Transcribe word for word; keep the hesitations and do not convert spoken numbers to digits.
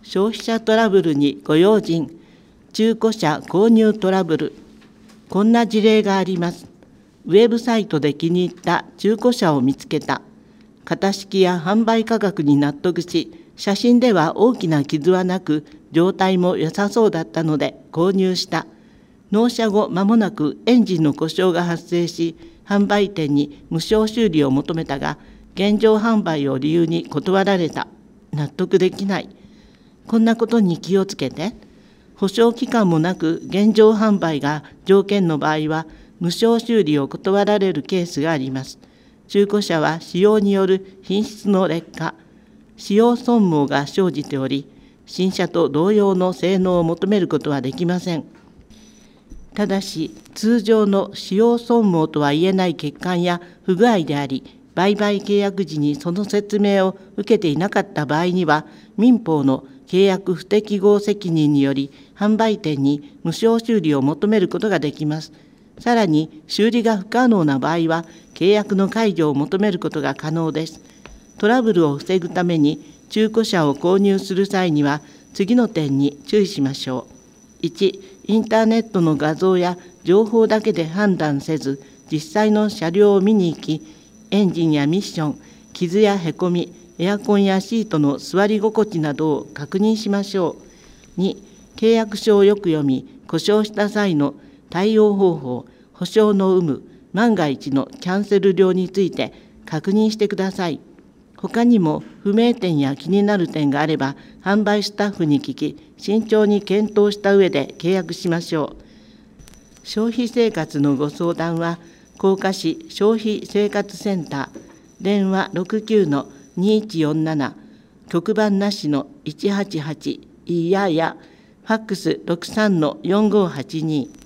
消費者トラブルにご用心、中古車購入トラブル。こんな事例があります。ウェブサイトで気に入った中古車を見つけた。型式や販売価格に納得し、写真では大きな傷はなく、状態も良さそうだったので購入した。納車後間もなくエンジンの故障が発生し、販売店に無償修理を求めたが、現状販売を理由に断られた。納得できない。こんなことに気をつけて。保証期間もなく現状販売が条件の場合は、無償修理を断られるケースがあります。中古車は使用による品質の劣化、使用損耗が生じており、新車と同様の性能を求めることはできません。ただし、通常の使用損耗とは言えない欠陥や不具合であり、売買契約時にその説明を受けていなかった場合には、民法の契約不適合責任により、販売店に無償修理を求めることができます。さらに、修理が不可能な場合は、契約の解除を求めることが可能です。トラブルを防ぐために、中古車を購入する際には、次の点に注意しましょう。いち、インターネットの画像や情報だけで判断せず、実際の車両を見に行き、エンジンやミッション、傷やへこみ、エアコンやシートの座り心地などを確認しましょう。に、契約書をよく読み、故障した際の対応方法、保証の有無、万が一のキャンセル料について確認してください。他にも不明点や気になる点があれば、販売スタッフに聞き、慎重に検討した上で契約しましょう。消費生活のご相談は、甲賀市消費生活センター、電話 ろくきゅうのにいちよんなな、局番なしのいちはちはち、いやや、ファックス ろくさんのよんごはちに。